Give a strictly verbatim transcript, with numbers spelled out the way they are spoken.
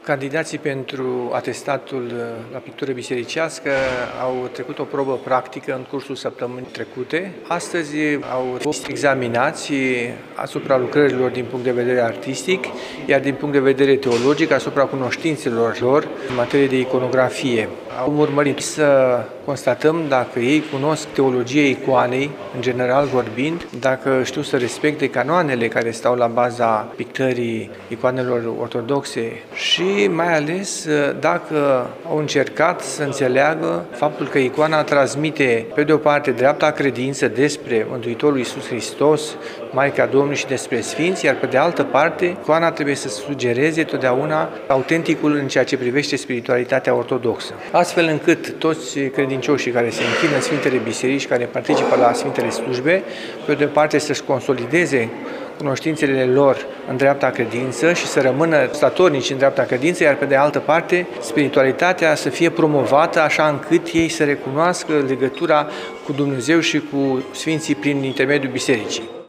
Candidații pentru atestatul la pictură bisericească au trecut o probă practică în cursul săptămânii trecute. Astăzi au fost examinați asupra lucrărilor din punct de vedere artistic, iar din punct de vedere teologic asupra cunoștințelor lor în materie de iconografie. Am urmărit să constatăm dacă ei cunosc teologia icoanei, în general vorbind, dacă știu să respecte canoanele care stau la baza pictării icoanelor ortodoxe și mai ales dacă au încercat să înțeleagă faptul că icoana transmite pe de o parte dreapta credință despre Mântuitorul Iisus Hristos, Maica Domnului și despre Sfinți, iar pe de altă parte icoana trebuie să sugereze totdeauna autenticul în ceea ce privește spiritualitatea ortodoxă. Astfel încât toți credincioșii care se închină în Sfintele Biserici, care participă la Sfintele Slujbe, pe de o parte să-și consolideze cunoștințele lor în dreapta credință și să rămână statornici în dreapta credință, iar pe de altă parte spiritualitatea să fie promovată așa încât ei să recunoască legătura cu Dumnezeu și cu Sfinții prin intermediul Bisericii.